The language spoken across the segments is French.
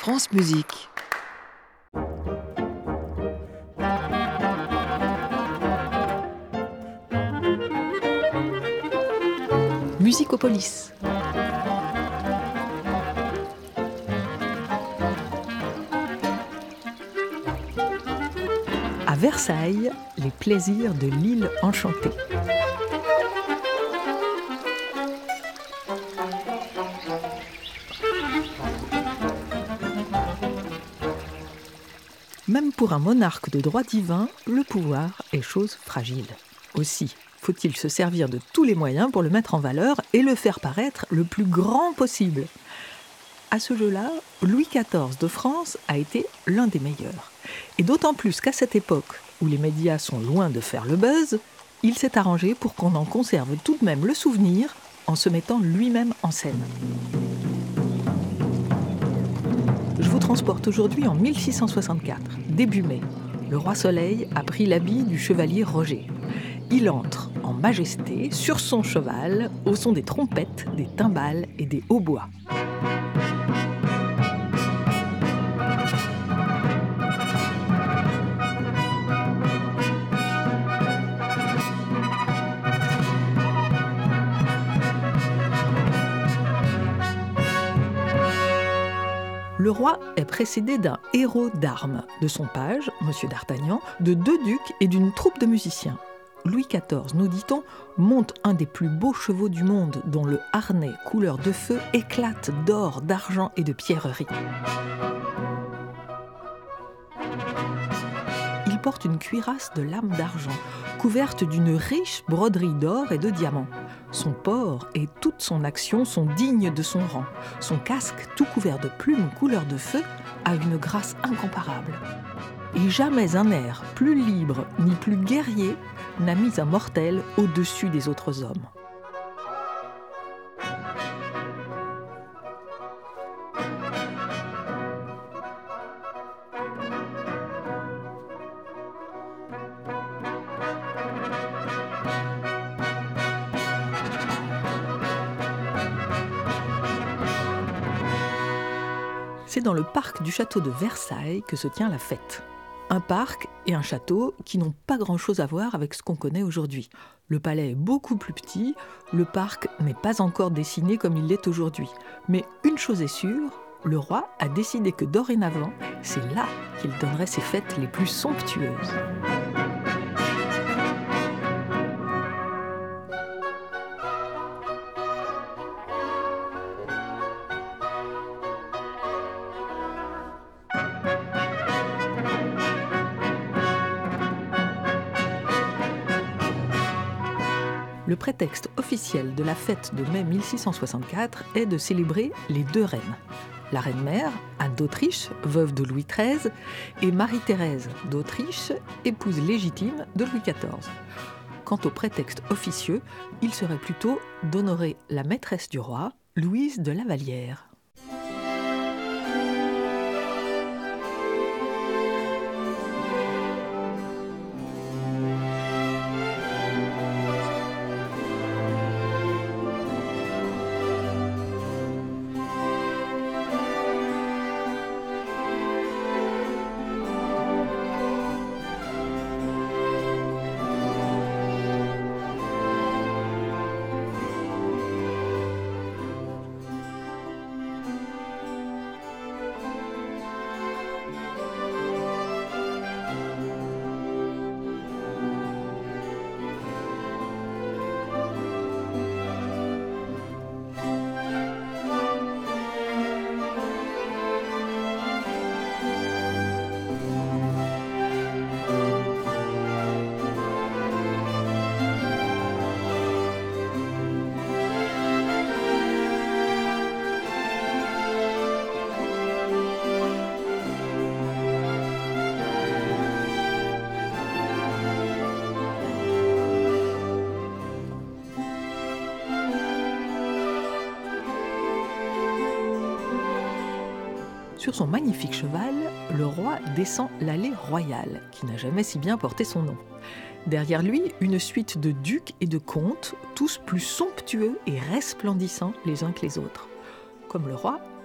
France Musique. Musicopolis. À Versailles, les plaisirs de l'île enchantée. Même pour un monarque de droit divin, le pouvoir est chose fragile. Aussi, faut-il se servir de tous les moyens pour le mettre en valeur et le faire paraître le plus grand possible. À ce jeu-là, Louis XIV de France a été l'un des meilleurs. Et d'autant plus qu'à cette époque, où les médias sont loin de faire le buzz, il s'est arrangé pour qu'on en conserve tout de même le souvenir en se mettant lui-même en scène. Je vous transporte aujourd'hui en 1664, début mai. Le roi Soleil a pris l'habit du chevalier Roger. Il entre en majesté sur son cheval au son des trompettes, des timbales et des hautbois. Le roi est précédé d'un héros d'armes, de son page, M. d'Artagnan, de 2 ducs et d'une troupe de musiciens. Louis XIV, nous dit-on, monte un des plus beaux chevaux du monde dont le harnais couleur de feu éclate d'or, d'argent et de pierreries. Il porte une cuirasse de lames d'argent, couverte d'une riche broderie d'or et de diamants. Son port et toute son action sont dignes de son rang. Son casque, tout couvert de plumes couleur de feu, a une grâce incomparable. Et jamais un air plus libre ni plus guerrier n'a mis un mortel au-dessus des autres hommes. C'est dans le parc du château de Versailles que se tient la fête. Un parc et un château qui n'ont pas grand-chose à voir avec ce qu'on connaît aujourd'hui. Le palais est beaucoup plus petit, le parc n'est pas encore dessiné comme il l'est aujourd'hui. Mais une chose est sûre, le roi a décidé que dorénavant, c'est là qu'il donnerait ses fêtes les plus somptueuses. Le prétexte officiel de la fête de mai 1664 est de célébrer les 2 reines. La reine-mère, Anne d'Autriche, veuve de Louis XIII, et Marie-Thérèse d'Autriche, épouse légitime de Louis XIV. Quant au prétexte officieux, il serait plutôt d'honorer la maîtresse du roi, Louise de La Vallière. Sur son magnifique cheval, le roi descend l'allée royale, qui n'a jamais si bien porté son nom. Derrière lui, une suite de ducs et de comtes, tous plus somptueux et resplendissants les uns que les autres. Comme le roi,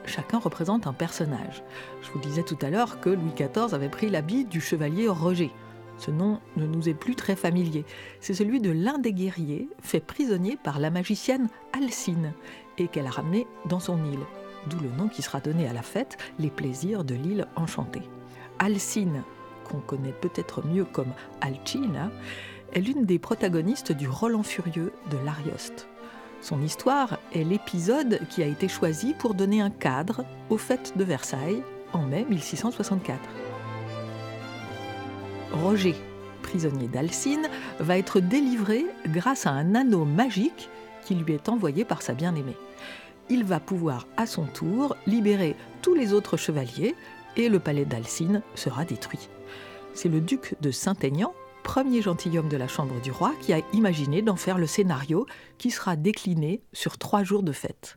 chacun représente un personnage. Je vous disais tout à l'heure que Louis XIV avait pris l'habit du chevalier Roger. Ce nom ne nous est plus très familier. C'est celui de l'un des guerriers fait prisonnier par la magicienne Alcine et qu'elle a ramené dans son île. D'où le nom qui sera donné à la fête, les plaisirs de l'île enchantée. Alcine, qu'on connaît peut-être mieux comme Alcina, est l'une des protagonistes du Roland Furieux de l'Arioste. Son histoire est l'épisode qui a été choisi pour donner un cadre aux fêtes de Versailles en mai 1664. Roger, prisonnier d'Alcine, va être délivré grâce à un anneau magique qui lui est envoyé par sa bien-aimée. Il va pouvoir à son tour libérer tous les autres chevaliers et le palais d'Alcine sera détruit. C'est le duc de Saint-Aignan, premier gentilhomme de la chambre du roi, qui a imaginé d'en faire le scénario qui sera décliné sur 3 jours de fête.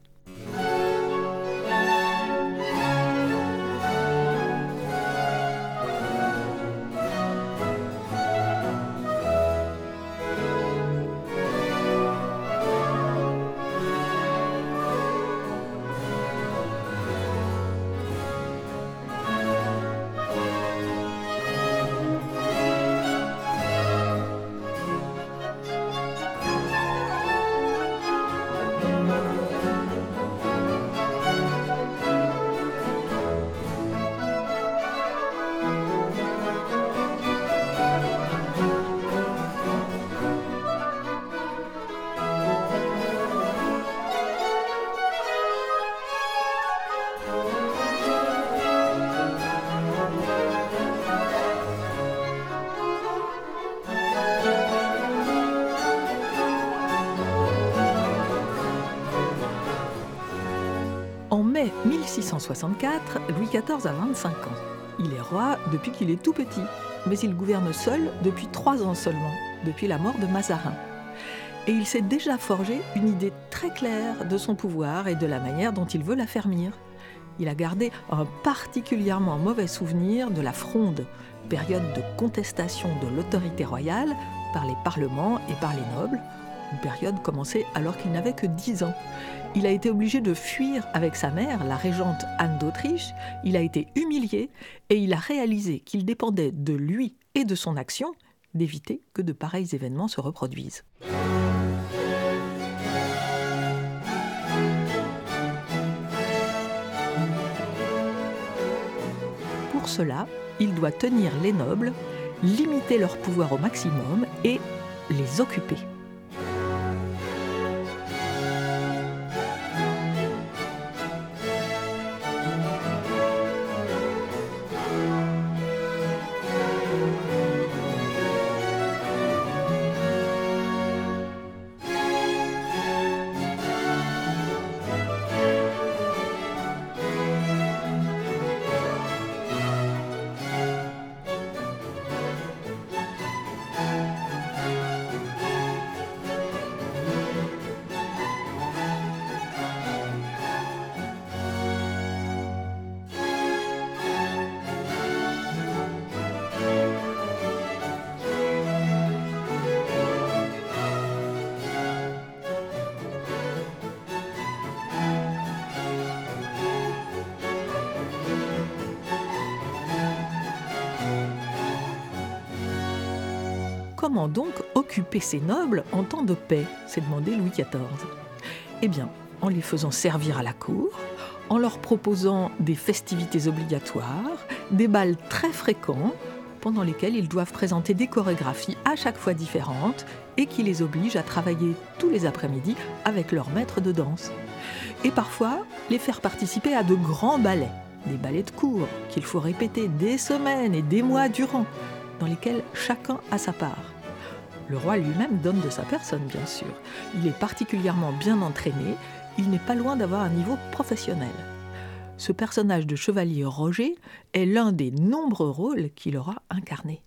En mai 1664, Louis XIV a 25 ans. Il est roi depuis qu'il est tout petit, mais il gouverne seul depuis 3 ans seulement, depuis la mort de Mazarin. Et il s'est déjà forgé une idée très claire de son pouvoir et de la manière dont il veut l'affermir. Il a gardé un particulièrement mauvais souvenir de la Fronde, période de contestation de l'autorité royale par les parlements et par les nobles, une période commencée alors qu'il n'avait que 10 ans. Il a été obligé de fuir avec sa mère, la régente Anne d'Autriche, il a été humilié et il a réalisé qu'il dépendait de lui et de son action d'éviter que de pareils événements se reproduisent. Pour cela, il doit tenir les nobles, limiter leur pouvoir au maximum et les occuper. Comment donc occuper ces nobles en temps de paix, s'est demandé Louis XIV. Eh bien, en les faisant servir à la cour, en leur proposant des festivités obligatoires, des bals très fréquents, pendant lesquels ils doivent présenter des chorégraphies à chaque fois différentes et qui les obligent à travailler tous les après-midi avec leur maître de danse. Et parfois, les faire participer à de grands ballets, des ballets de cour qu'il faut répéter des semaines et des mois durant, dans lesquels chacun a sa part. Le roi lui-même donne de sa personne, bien sûr. Il est particulièrement bien entraîné, il n'est pas loin d'avoir un niveau professionnel. Ce personnage de chevalier Roger est l'un des nombreux rôles qu'il aura incarnés.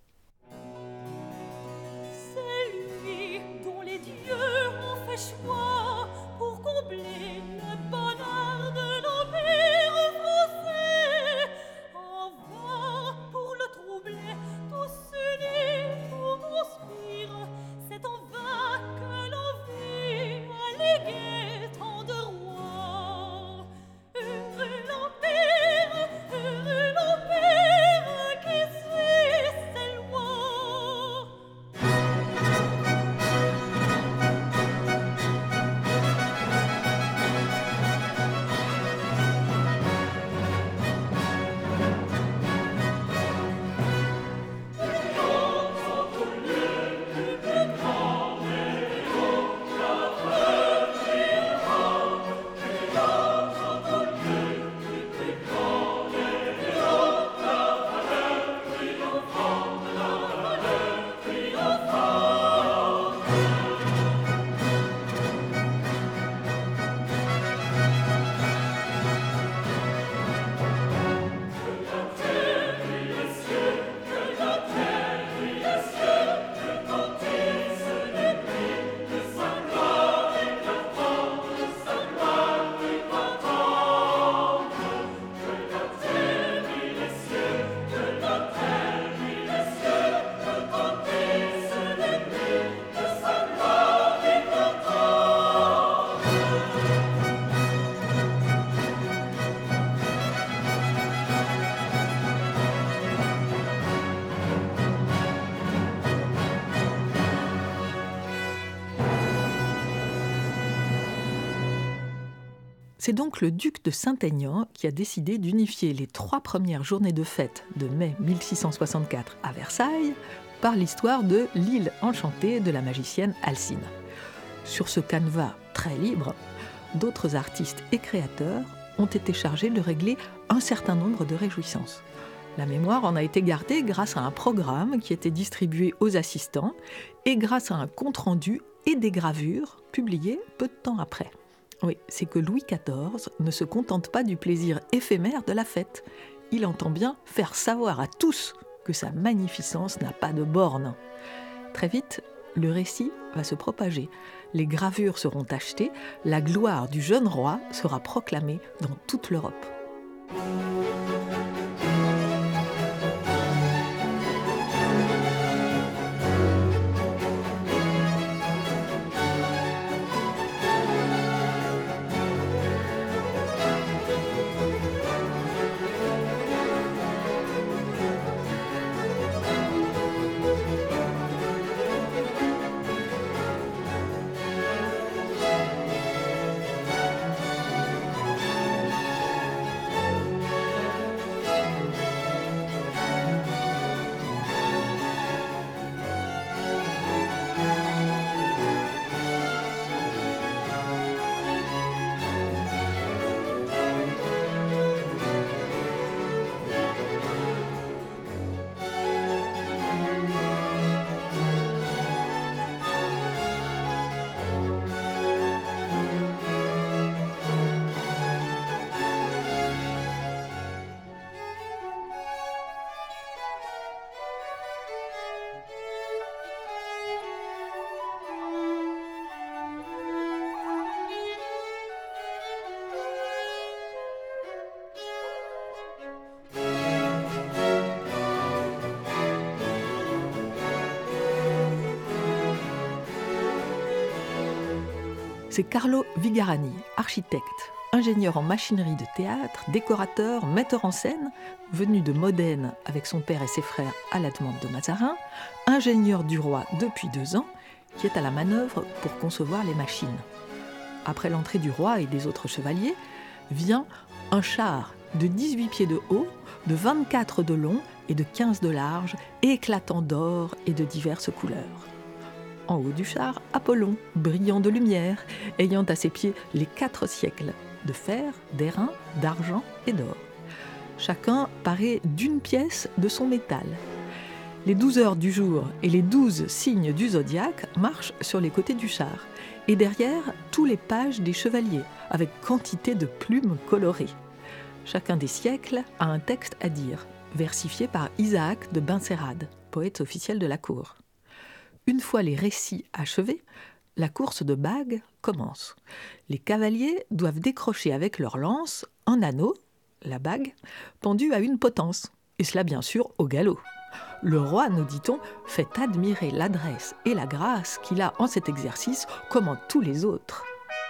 C'est lui dont les dieux ont fait choix pour combler le bonheur de l'Empire français. En vain pour le troubler, tous unis pour conspire. C'est en vain que l'envie alléguait tant de rois. Hurlant C'est donc le duc de Saint-Aignan qui a décidé d'unifier les 3 premières journées de fête de mai 1664 à Versailles par l'histoire de l'île enchantée de la magicienne Alcine. Sur ce canevas très libre, d'autres artistes et créateurs ont été chargés de régler un certain nombre de réjouissances. La mémoire en a été gardée grâce à un programme qui était distribué aux assistants et grâce à un compte-rendu et des gravures publiées peu de temps après. Oui, c'est que Louis XIV ne se contente pas du plaisir éphémère de la fête. Il entend bien faire savoir à tous que sa magnificence n'a pas de borne. Très vite, le récit va se propager. Les gravures seront achetées, la gloire du jeune roi sera proclamée dans toute l'Europe. C'est Carlo Vigarani, architecte, ingénieur en machinerie de théâtre, décorateur, metteur en scène, venu de Modène avec son père et ses frères à la demande de Mazarin, ingénieur du roi depuis 2 ans, qui est à la manœuvre pour concevoir les machines. Après l'entrée du roi et des autres chevaliers, vient un char de 18 pieds de haut, de 24 de long et de 15 de large, éclatant d'or et de diverses couleurs. En haut du char, Apollon, brillant de lumière, ayant à ses pieds les 4 siècles, de fer, d'airain, d'argent et d'or. Chacun paré d'une pièce de son métal. Les 12 heures du jour et les 12 signes du zodiaque marchent sur les côtés du char. Et derrière, tous les pages des chevaliers, avec quantité de plumes colorées. Chacun des siècles a un texte à dire, versifié par Isaac de Benserade, poète officiel de la cour. Une fois les récits achevés, la course de bague commence. Les cavaliers doivent décrocher avec leur lance un anneau, la bague, pendu à une potence, et cela bien sûr au galop. Le roi, nous dit-on, fait admirer l'adresse et la grâce qu'il a en cet exercice comme en tous les autres.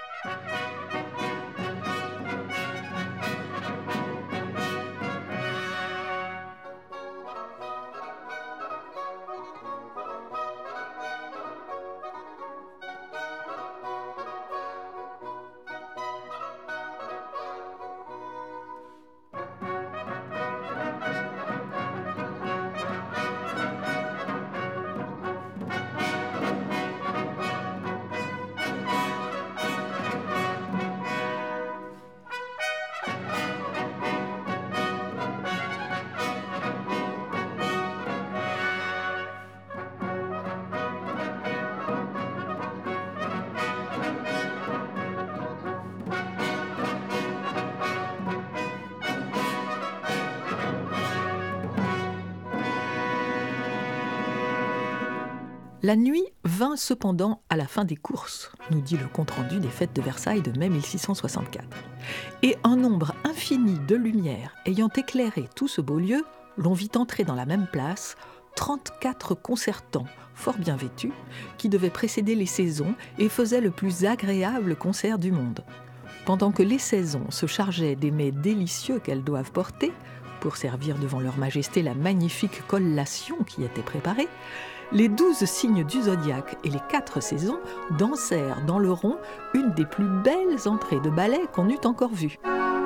La nuit vint cependant à la fin des courses, nous dit le compte-rendu des fêtes de Versailles de mai 1664. Et un nombre infini de lumières ayant éclairé tout ce beau lieu, l'on vit entrer dans la même place 34 concertants fort bien vêtus, qui devaient précéder les saisons et faisaient le plus agréable concert du monde. Pendant que les saisons se chargeaient des mets délicieux qu'elles doivent porter, pour servir devant leur majesté la magnifique collation qui était préparée, Les 12 signes du zodiaque et les 4 saisons dansèrent dans le rond une des plus belles entrées de ballet qu'on eût encore vues.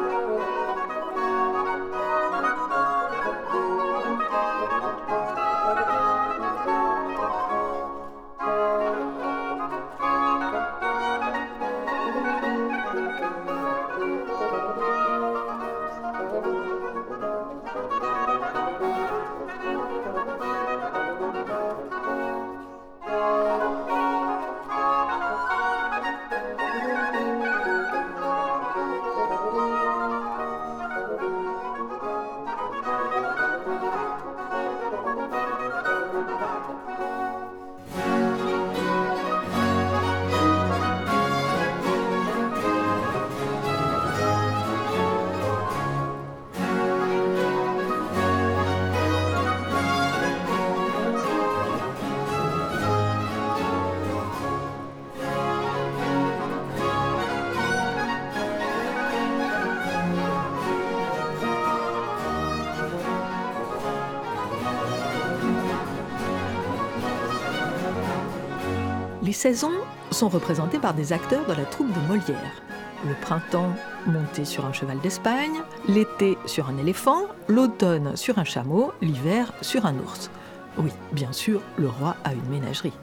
Les saisons sont représentées par des acteurs de la troupe de Molière. Le printemps monté sur un cheval d'Espagne, l'été sur un éléphant, l'automne sur un chameau, l'hiver sur un ours. Oui, bien sûr, le roi a une ménagerie.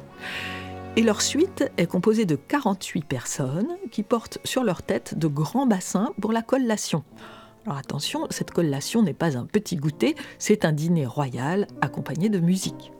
Et leur suite est composée de 48 personnes qui portent sur leur tête de grands bassins pour la collation. Alors attention, cette collation n'est pas un petit goûter, c'est un dîner royal accompagné de musique.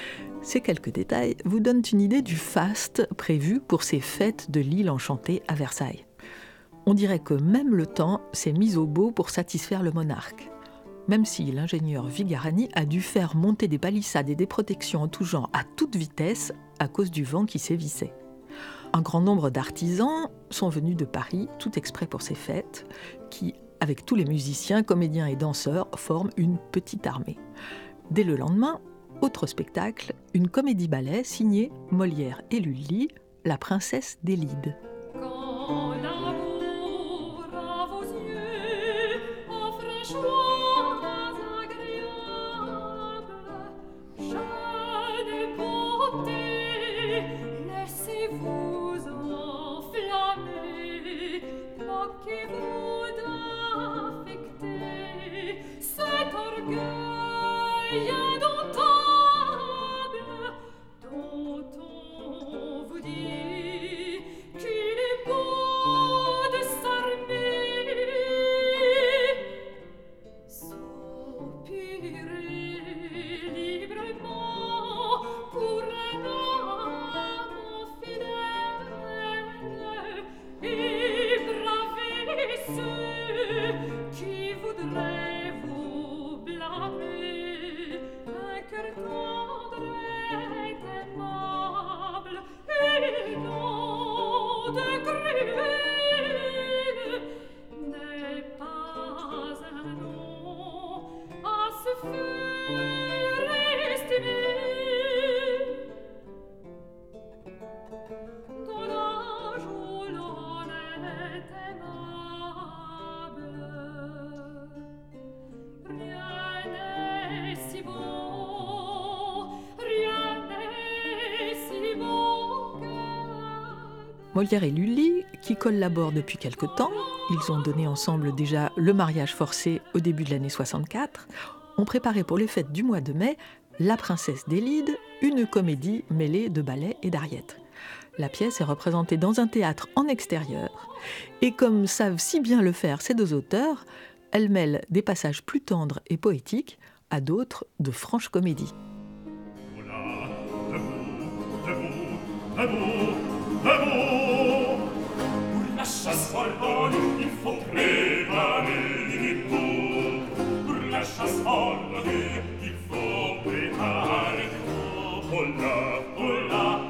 Ces quelques détails vous donnent une idée du faste prévu pour ces fêtes de l'île enchantée à Versailles. On dirait que même le temps s'est mis au beau pour satisfaire le monarque. Même si l'ingénieur Vigarani a dû faire monter des palissades et des protections en tout genre à toute vitesse à cause du vent qui sévissait. Un grand nombre d'artisans sont venus de Paris tout exprès pour ces fêtes, qui, avec tous les musiciens, comédiens et danseurs, forment une petite armée. Dès le lendemain, autre spectacle, une comédie-ballet signée Molière et Lully, La princesse des Lides. Quand l'amour à vos yeux offre un choix agréable, jeune beauté, laissez-vous enflammer, moquez-vous d'affecter cet orgueil indomptable dont on vous dit qu'il est beau de s'armer. Soupirez librement pour un amant fidèle et bravez ceux qui voudraient vous blâmer. Un cœur tendre et aimable et non de cruel n'est pas un nom à se faire estimer. Dans l'âge où l'on est aimable, rien n'est si bon, rien n'est si bon que... Molière et Lully, qui collaborent depuis quelque temps, ils ont donné ensemble déjà Le mariage forcé au début de l'année 64, ont préparé pour les fêtes du mois de mai La princesse des Lides, une comédie mêlée de ballet et d'ariettes. La pièce est représentée dans un théâtre en extérieur, et comme savent si bien le faire ces deux auteurs, elle mêle des passages plus tendres et poétiques à d'autres de franche comédie. Voilà, debout. Pour la chasse folle, il faut préparer les tours. Pour la chasse folle, il faut préparer les tours. Voilà,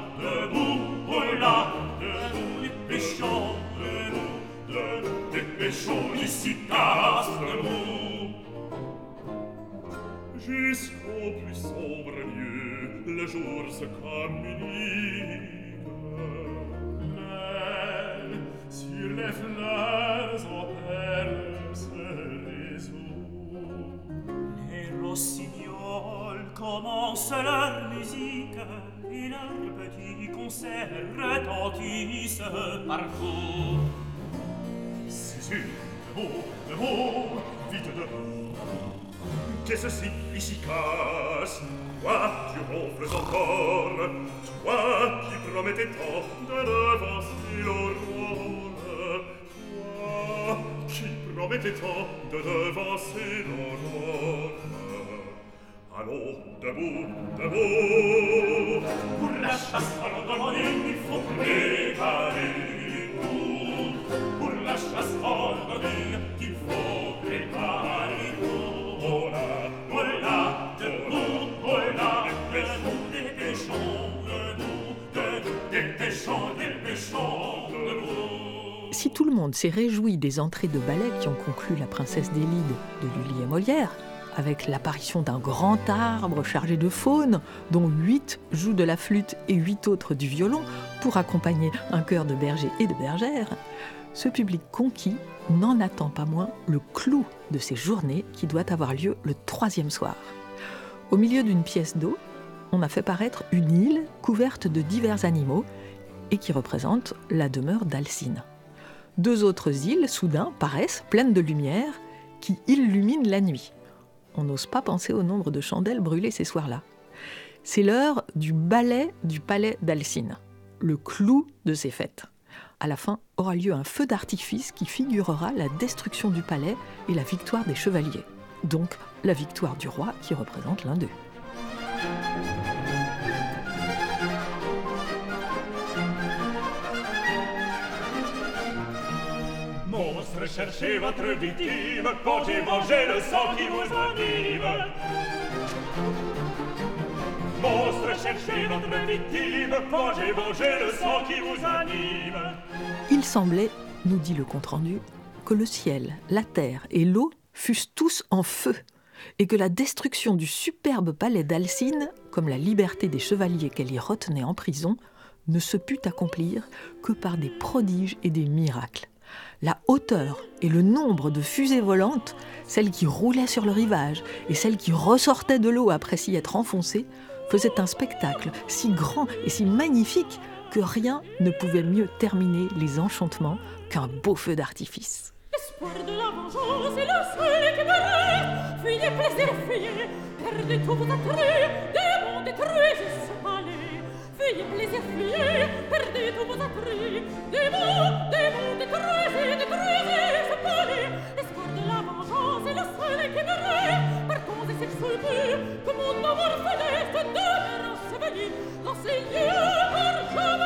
debout, les péchons, ici casse-nous. Jusqu'au plus sombre lieu, le jour se communique. Mais sur les fleurs en perles se résout. Les rossignols, quand commence leur musique et leur petit concert retentissent partout. C'est de mots, vite dehors. Qu'est-ce si casse? Toi, tu ronfles encore, toi qui promettais tant de devancer l'aurore, toi qui promettais tant de devancer l'aurore. Allons, debout, pour la chasse à l'ordonnée, il faut préparer tout. Pour la chasse à l'ordonnée, il faut préparer tout. Voilà, debout, voilà, dépêchons, debout. Si tout le monde s'est réjoui des entrées de ballet qui ont conclu La Princesse d'Élide de Lully et Molière, avec l'apparition d'un grand arbre chargé de faune, dont 8 jouent de la flûte et 8 autres du violon, pour accompagner un chœur de bergers et de bergères, ce public conquis n'en attend pas moins le clou de ces journées qui doit avoir lieu le 3e soir. Au milieu d'une pièce d'eau, on a fait paraître une île couverte de divers animaux et qui représente la demeure d'Alcine. 2 autres îles, soudain, paraissent pleines de lumière qui illuminent la nuit. On n'ose pas penser au nombre de chandelles brûlées ces soirs-là. C'est l'heure du ballet du palais d'Alcine, le clou de ces fêtes. À la fin aura lieu un feu d'artifice qui figurera la destruction du palais et la victoire des chevaliers. Donc la victoire du roi qui représente l'un d'eux. Monstre, cherchez votre victime, mangez, mangez le sang qui vous anime. Monstre, cherchez votre victime, mangez, mangez le sang qui vous anime. Il semblait, nous dit le compte-rendu, que le ciel, la terre et l'eau fussent tous en feu, et que la destruction du superbe palais d'Alcine, comme la liberté des chevaliers qu'elle y retenait en prison, ne se put accomplir que par des prodiges et des miracles. La hauteur et le nombre de fusées volantes, celles qui roulaient sur le rivage et celles qui ressortaient de l'eau après s'y être enfoncées, faisaient un spectacle si grand et si magnifique que rien ne pouvait mieux terminer les enchantements qu'un beau feu d'artifice. L'espoir de la vengeance est le seul qui me reste. Fuyez, plaisir, fuyez, perdez tous vos attraits, démons, détruisez ce palais. Fuyez, plaisir, fuyez, perdez tous vos attraits, démons, détruisez ce palais. L'espoir de la vengeance est le seul qui me reste. Partons et s'excluez, que mon amour céleste demeure enseveli dans ces lieux par jamais.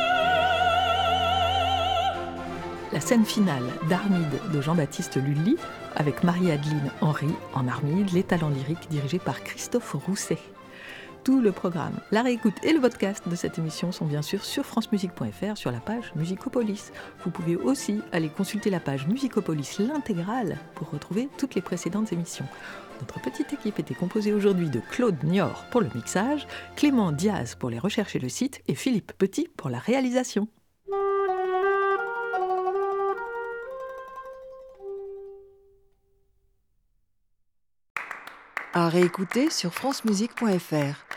La scène finale d'Armide de Jean-Baptiste Lully, avec Marie-Adeline Henry en Armide, les talents lyriques dirigés par Christophe Rousset. Tout le programme, la réécoute et le podcast de cette émission sont bien sûr sur francemusique.fr sur la page Musicopolis. Vous pouvez aussi aller consulter la page Musicopolis, l'intégrale, pour retrouver toutes les précédentes émissions. Notre petite équipe était composée aujourd'hui de Claude Niort pour le mixage, Clément Diaz pour les recherches et le site et Philippe Petit pour la réalisation. À réécouter sur francemusique.fr.